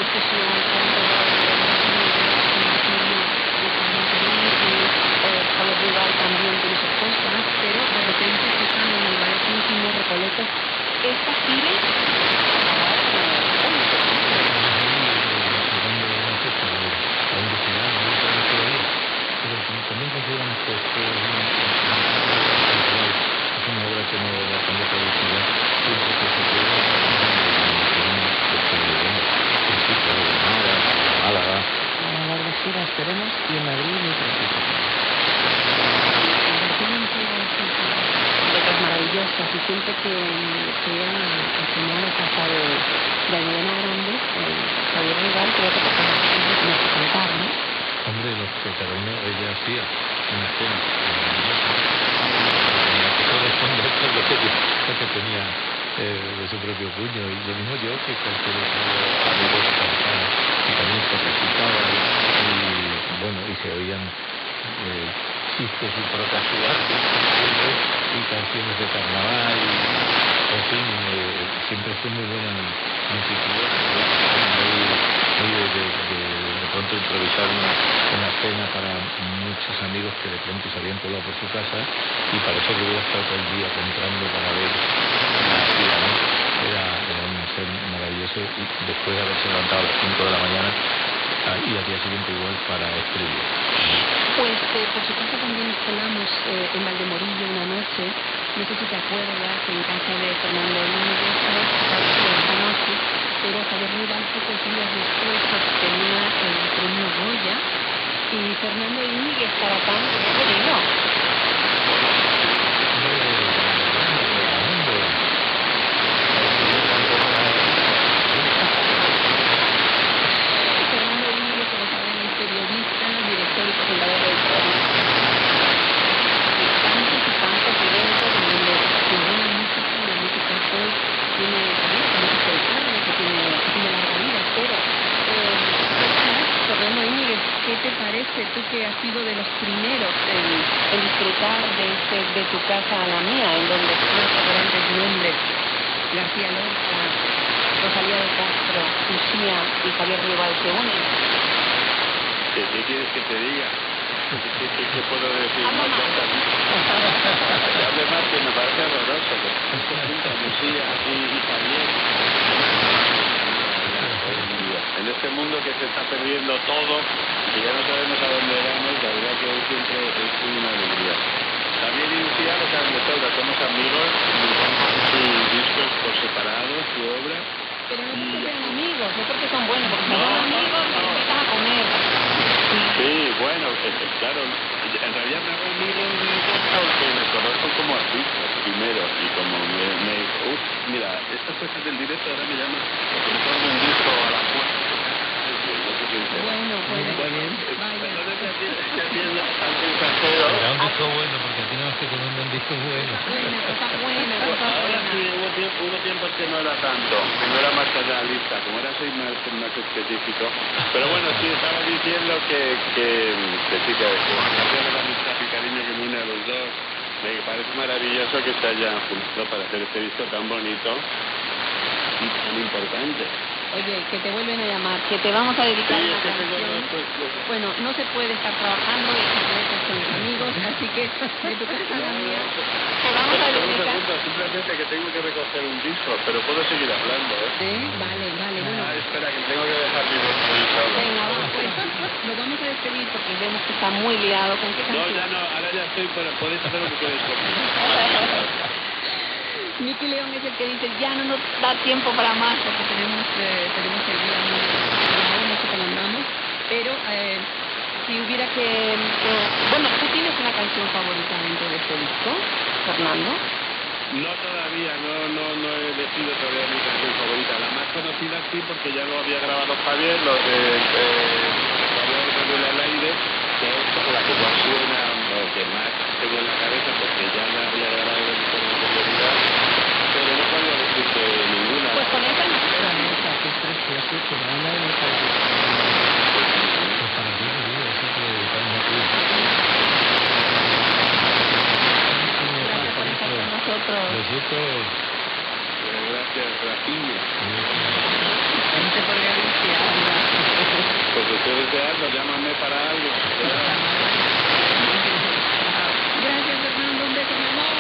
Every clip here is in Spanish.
discusión con Javier Ruibal también tiene sus cosas, pero de repente están en el lugares íntimos, recoletos. Esta gira también consideramos que es una obra que no va a cambiar de velocidad, siempre que se pueda Málaga. a larga gira esperemos, y en Madrid muy pronto. Letras maravillosas, y siempre que sea el semana pasado de Almudena Grande, Javier Ruibal, creo que toca más que cantar, ¿no? Hombre, los que cada uno ella hacía una escena lo que tenía de su propio puño, y lo mismo yo que cualquier otro amigo que cantaba y también se recitaba y bueno, y se oían chistes y protasuas y canciones de carnaval y en fin, siempre fue muy buena música, muy de pronto improvisar una cena para muchos amigos que de pronto se habían colado por su casa, y para eso hubiera estado todo el día comprando para ver la gira, ¿no? Era un ser maravilloso, y después de haberse levantado a las 5 de la mañana y al día siguiente igual para escribir. Pues por su casa también nos colamos en Valdemorillo una noche, no sé si te acuerdas, en casa de Fernando Íñiguez, esa noche, pero Javier Ruibal pocos días después obtenía el premio Goya, y Fernando Íñiguez estaba tan querido. Fernando Íñiguez, como saben, es periodista, director y presentador del programa. Tantos y tantos eventos en donde tiene buena música, la música folk, tiene también la música del carro, que tiene larga vida, pero Fernando Íñiguez, ¿qué te parece tú que has sido de los primeros en disfrutar de tu casa a la mía, en donde los grandes nombres, García Lorca, Rosalía de Castro, Lucía y Javier Ruibal se unen? ¿Qué quieres que te diga? ¿Qué puedo decir? Habla más. Hable más, que me parece horroroso. Lucía y Javier. En este mundo que se está perdiendo todo, que ya no sabemos a dónde vamos, la verdad que hoy siempre es una alegría. Javier y Lucía lo saben de sobra, somos amigos, sus discos por separado, su obra. Pero no porque sean amigos, no porque son buenos, porque son amigos, nos invitan a comer. Sí, bueno, claro, en realidad me hago amigo porque me conozco como artista primero, y como mira, estas cosas del directo ahora me llaman porque me pongo un disco a la puerta. Bueno, pues vaya. Era un disco bueno, porque a ti no es que con un buen disco bueno. Ahora sí, hubo tiempos que no era tanto, que no era más realista, como ahora soy más específico. Pero bueno, sí, estaba diciendo que sí, que gracias a la amistad y cariño que me une a los dos, me parece maravilloso que se hayan juntado para hacer este disco tan bonito y tan importante. Oye, que te vuelven a llamar, que te vamos a dedicar una canción. Bueno, no se puede estar trabajando y estar con los amigos, así que de tu casa a la mía te vamos a dedicar. Simplemente que tengo que recoger un disco, pero puedo seguir hablando, ¿eh? Vale, bueno. Espera, que tengo que dejar mi solo. Venga, pues lo vamos a despedir porque vemos que está muy liado. ¿Con qué canción? No, ya no, ahora ya estoy, puedes hacer lo que quieres conmigo. Miki León es el que dice, ya no nos da tiempo para más, porque tenemos el día muy liado, no sé cómo andamos, pero si hubiera que... bueno, ¿tú tienes una canción favorita dentro de este disco, Fernando? No todavía, no he elegido todavía mi canción favorita. La más conocida sí, porque ya lo había grabado Javier, lo de Javier al aire, que es la que más suena, o que más tengo en la cabeza, porque ya la había grabado con anterioridad, pero no podía decirte ninguna. Pues con esa no. Que es precioso, que me habla de nuestra vida. Pues para ti, eso que dedicamos a ti. Gracias por estar con nosotros. Besitos. Gracias, Rafinha. Gente por Galicia. deseando, llámame para algo. Gracias, Fernando. Un beso, mi amor.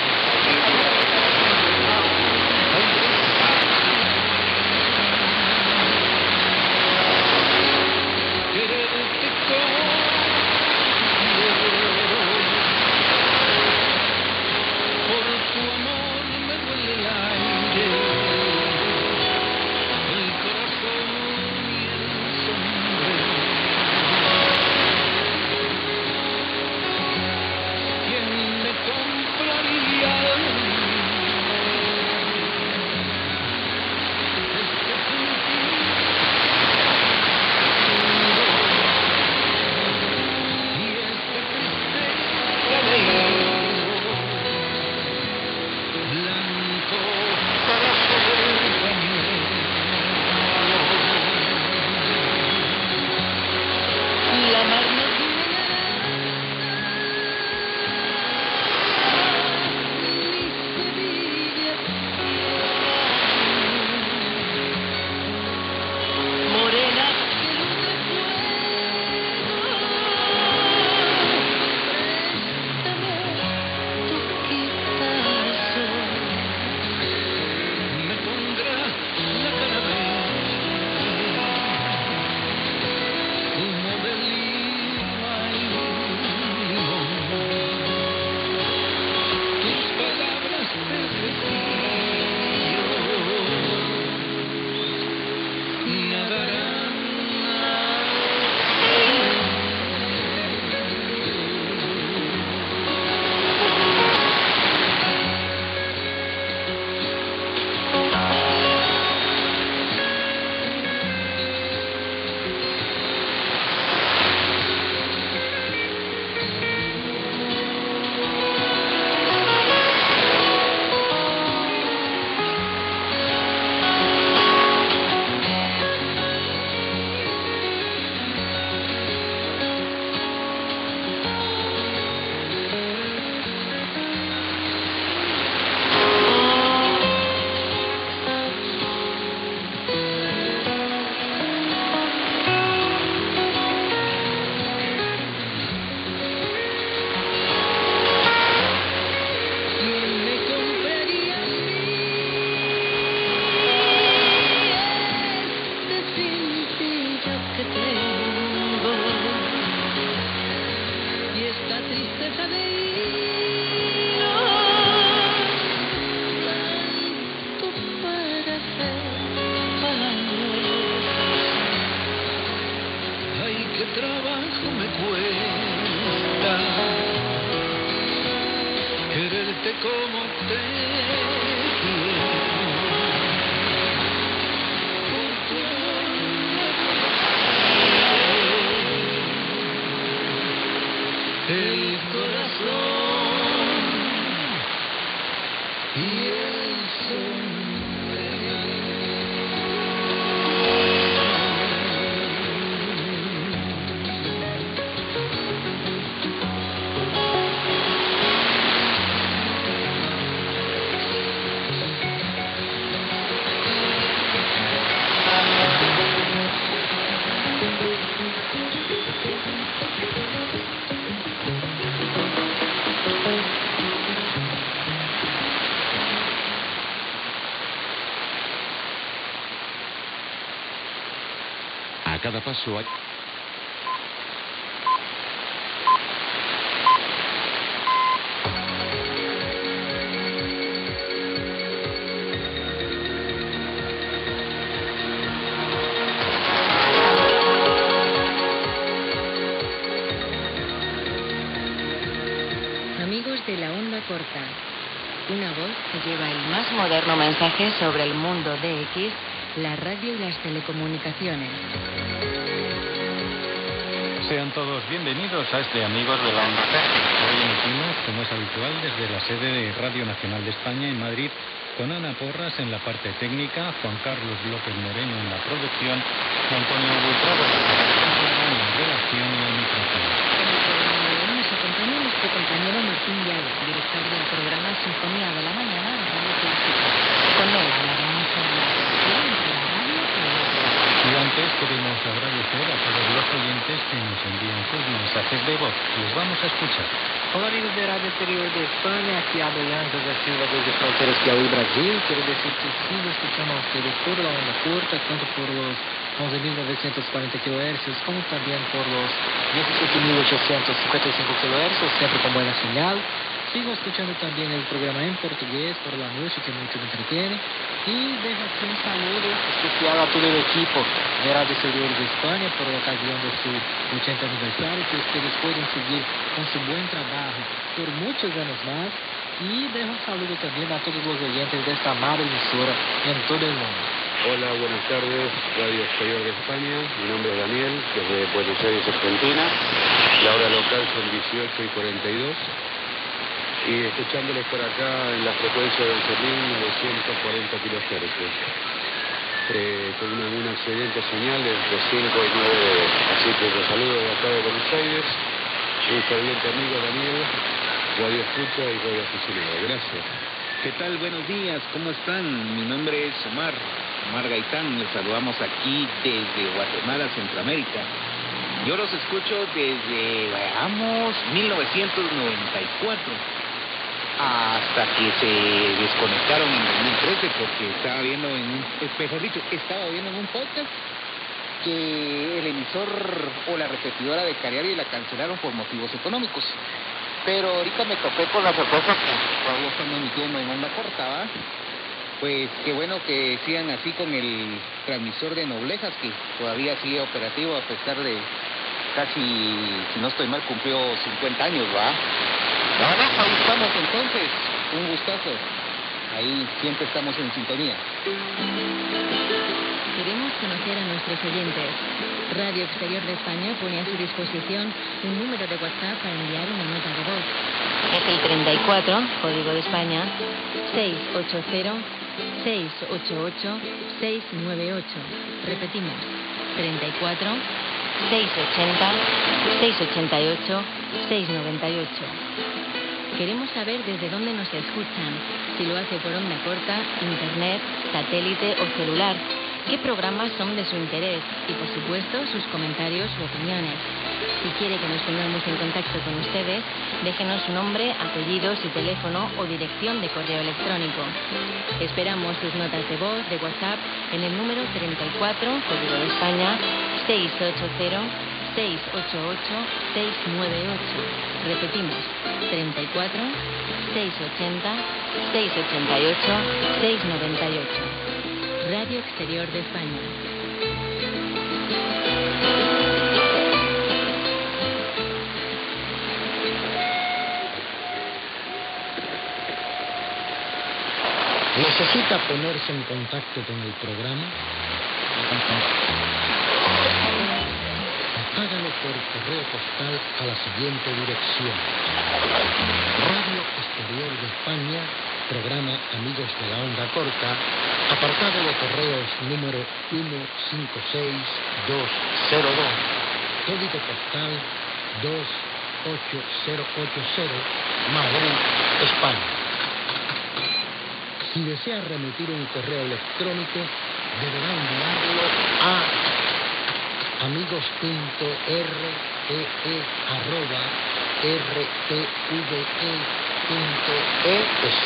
A cada paso hay... Amigos de la onda corta, una voz que lleva el más moderno mensaje sobre el mundo DX, la radio y las telecomunicaciones. Sean todos bienvenidos a este Amigos de la Onda Corta. Hoy emitimos, como es habitual, desde la sede de Radio Nacional de España en Madrid, con Ana Porras en la parte técnica, Juan Carlos López Moreno en la producción y Antonio Buitrado en la redacción y el micrófono. Nos acompaña nuestro compañero Martín Vial, director del programa Sinfonía de la Mañana de Radio Clásica. Con él hablaremos sobre la relación entre la radio y la radio. Y antes queremos agradecer a todos los oyentes que nos envían sus mensajes de voz. Les vamos a escuchar. Hola amigos de Radio Exterior de España, aquí habla Jan José Silva desde Fronteras Piauí, Brasil. Quiero decir que sigo escuchando a ustedes por la onda corta, tanto por los 11.940 kHz como también por los 17.855 kHz, siempre con buena señal. Sigo escuchando también el programa en portugués por la noche, que mucho me entretiene. Y dejo aquí un saludo especial a todo el equipo de Radio Exterior de España por la ocasión de su 80 aniversario, que ustedes pueden seguir con su buen trabajo por muchos años más. Y dejo un saludo también a todos los oyentes de esta amada emisora en todo el mundo. Hola, buenas tardes, Radio Exterior de España. Mi nombre es Daniel, desde Buenos Aires, Argentina. La hora local son 18:42. Y escuchándoles por acá en la frecuencia de 11.940 kHz. Con una excelente señal entre 5 y 9. Así que los saludo de acá de Buenos Aires. Un ferviente amigo Daniel, Radio Escucha y Radio Aficionado. Gracias. ¿Qué tal? Buenos días, ¿cómo están? Mi nombre es Omar Gaitán. Les saludamos aquí desde Guatemala, Centroamérica. Yo los escucho desde, 1994. Hasta que se desconectaron en 2013 porque estaba viendo en un podcast que el emisor o la repetidora de Cariari la cancelaron por motivos económicos. Pero ahorita me topé con la sorpresa que todavía están emitiendo en onda corta, ¿va? Pues qué bueno que sigan así con el transmisor de Noblejas, que todavía sigue operativo a pesar de casi, si no estoy mal, cumplió 50 años, ¿va? Ahí estamos entonces, un gustazo. Ahí siempre estamos en sintonía. Queremos conocer a nuestros oyentes. Radio Exterior de España pone a su disposición un número de WhatsApp para enviar una nota de voz. Es el 34, código de España, 680-688-698. Repetimos, 34, 680-688-698. Queremos saber desde dónde nos escuchan, si lo hace por onda corta, internet, satélite o celular, qué programas son de su interés y, por supuesto, sus comentarios u opiniones. Si quiere que nos pongamos en contacto con ustedes, déjenos su nombre, apellidos y teléfono o dirección de correo electrónico. Esperamos sus notas de voz de WhatsApp en el número 34, código de España, 680-688-698. Repetimos, 34 680 688 698. Radio Exterior de España. ¿Necesita ponerse en contacto con el programa? Hágalo por correo postal a la siguiente dirección: Radio Exterior de España, programa Amigos de la Onda Corta, apartado de correos número 156202, código postal 28080, Madrid, España. Si desea remitir un correo electrónico, deberá enviarlo a amigos.rte@rtve.es.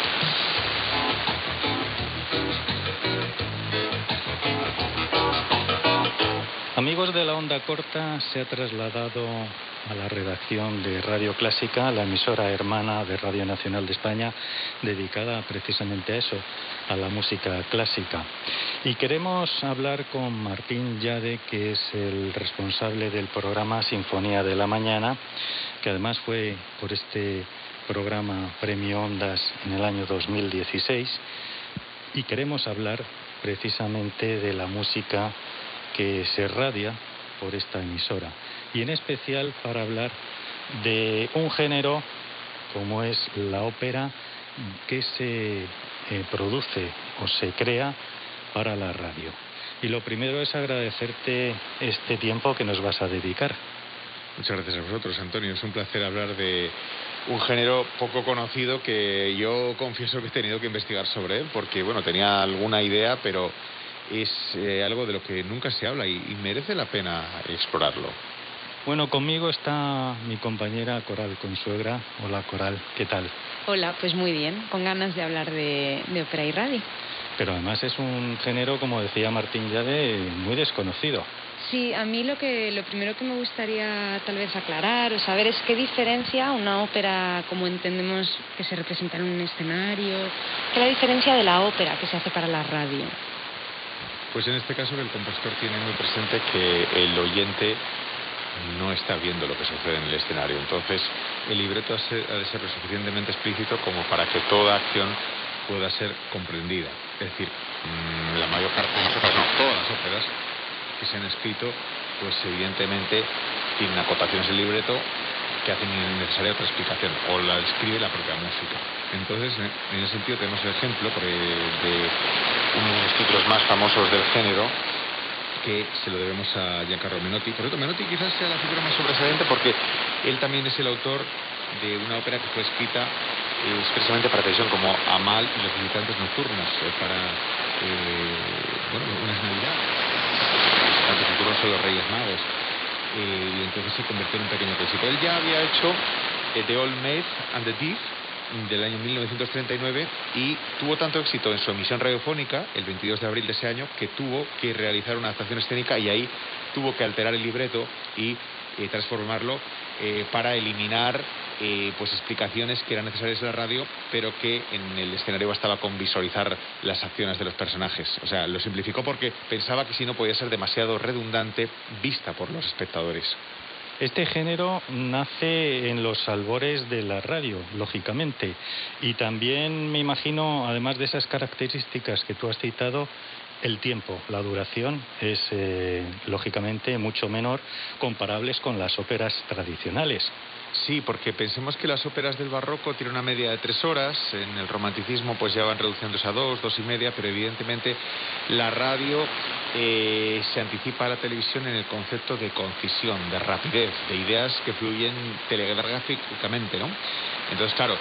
Amigos de la onda corta, se ha trasladado a la redacción de Radio Clásica, la emisora hermana de Radio Nacional de España, dedicada precisamente a eso, a la música clásica. Y queremos hablar con Martín Llade, que es el responsable del programa Sinfonía de la Mañana, que además fue por este programa Premio Ondas en el año 2016. Y queremos hablar precisamente de la música que se radia por esta emisora, y en especial para hablar de un género como es la ópera, que se produce o se crea para la radio. Y lo primero es agradecerte este tiempo que nos vas a dedicar. Muchas gracias a vosotros, Antonio. Es un placer hablar de un género poco conocido que yo confieso que he tenido que investigar sobre él, porque bueno, tenía alguna idea, pero es algo de lo que nunca se habla y merece la pena explorarlo. Bueno, conmigo está mi compañera Coral Consuegra. Hola, Coral, ¿qué tal? Hola, pues muy bien, con ganas de hablar de ópera y radio. Pero además es un género, como decía Martín Llade, muy desconocido. Sí, a mí lo primero que me gustaría tal vez aclarar o saber es qué diferencia una ópera como entendemos que se representa en un escenario, qué es la diferencia de la ópera que se hace para la radio. Pues en este caso el compositor tiene muy presente que el oyente no está viendo lo que sucede en el escenario. Entonces, el libreto ha de ser lo suficientemente explícito como para que toda acción pueda ser comprendida. Es decir, la mayor parte de las óperas, no, todas las óperas que se han escrito, pues evidentemente tienen acotaciones del libreto que hacen innecesaria otra explicación, o la describe la propia música. Entonces, en ese sentido tenemos el ejemplo de uno de los títulos más famosos del género, que se lo debemos a Giancarlo Menotti. Por cierto, Menotti quizás sea la figura más sobresaliente porque él también es el autor de una ópera que fue escrita expresamente para televisión como Amal y los visitantes nocturnos, para unas navidades. Los visitantes nocturnos son los Reyes Magos. Y entonces se convirtió en un pequeño clásico. Él ya había hecho The Old Maid and the Thief del año 1939 y tuvo tanto éxito en su emisión radiofónica el 22 de abril de ese año que tuvo que realizar una adaptación escénica y ahí tuvo que alterar el libreto y transformarlo para eliminar pues explicaciones que eran necesarias en la radio pero que en el escenario bastaba con visualizar las acciones de los personajes. O sea, lo simplificó porque pensaba que si no podía ser demasiado redundante vista por los espectadores. Este género nace en los albores de la radio, lógicamente, y también me imagino, además de esas características que tú has citado, el tiempo, la duración es lógicamente mucho menor comparables con las óperas tradicionales. Sí, porque pensemos que las óperas del barroco tienen una media de 3 horas, en el romanticismo pues ya van reduciéndose a 2 y media, pero evidentemente la radio se anticipa a la televisión en el concepto de concisión, de rapidez, de ideas que fluyen telegráficamente, ¿no? Entonces, claro,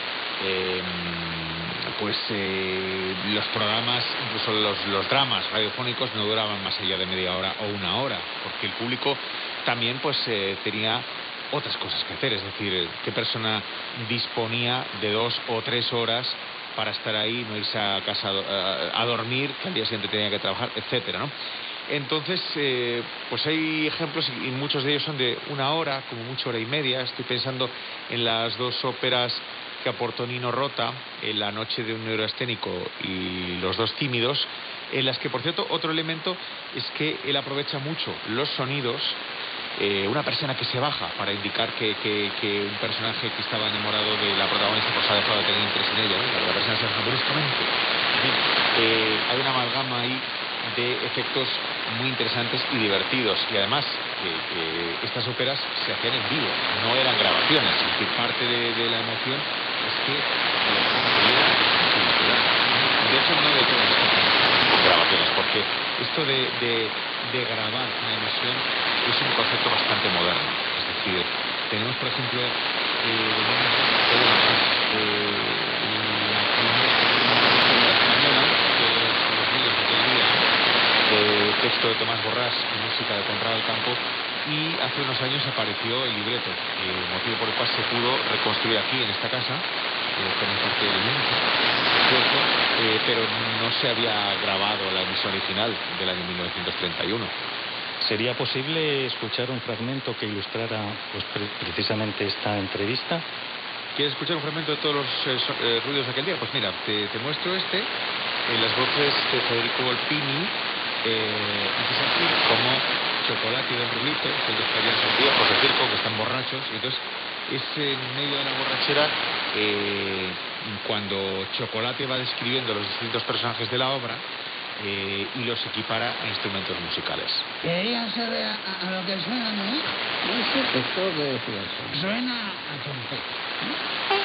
los programas, incluso los dramas radiofónicos no duraban más allá de media hora o 1 hora, porque el público también pues tenía otras cosas que hacer, es decir, qué persona disponía de 2 o 3 horas para estar ahí, no irse a casa a dormir, que al día siguiente tenía que trabajar, etcétera, ¿no? Entonces, pues hay ejemplos y muchos de ellos son de 1 hora, como mucho 1 hora y media. Estoy pensando en las 2 óperas que aportó Nino Rota, en La noche de un neuroesténico y Los dos tímidos, en las que, por cierto, otro elemento es que él aprovecha mucho los sonidos. Una persona que se baja para indicar que un personaje que estaba enamorado de la protagonista pues ha dejado de tener interés en ella, ¿no? La persona se baja bruscamente. Hay una amalgama ahí de efectos muy interesantes y divertidos, y además estas óperas se hacían en vivo, no eran grabaciones, es decir, parte de la emoción es que de hecho no de todas las grabaciones, porque esto de grabar una emisión es un concepto bastante moderno. Es decir, tenemos por ejemplo texto de Tomás Borrás y música de Conrado del Campo, y hace unos años apareció el libreto, motivo por el cual se pudo reconstruir aquí en esta casa, como parte del elenco, pero no se había grabado la emisión original del año 1931. ¿Sería posible escuchar un fragmento que ilustrara pues, precisamente esta entrevista? ¿Quieres escuchar un fragmento de todos los ruidos de aquel día? Pues mira, te muestro en las voces de Federico Volpini, como Chocolate y Don Rulito, que ellos estarían sus viejos de circo, que están borrachos, y entonces es en medio de la borrachera cuando Chocolate va describiendo los distintos personajes de la obra y los equipara a instrumentos musicales. ¿Querían saber a lo que suena, no? No sé, pues todo que decir eso. Suena a trompeta.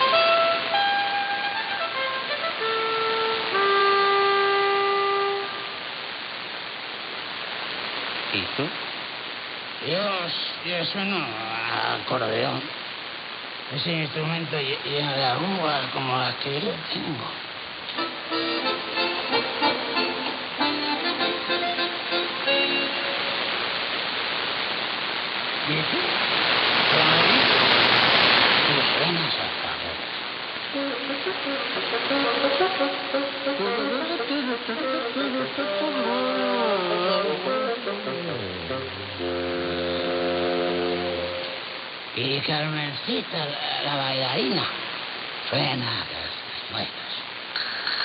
¿Y tú? Yo sueno a acordeón. Ese instrumento lleno de arrugas como las que yo tengo. ¿Y tú? Clarito. Tú suenas a Y Carmencita, la bailarina, suena a las nuevas.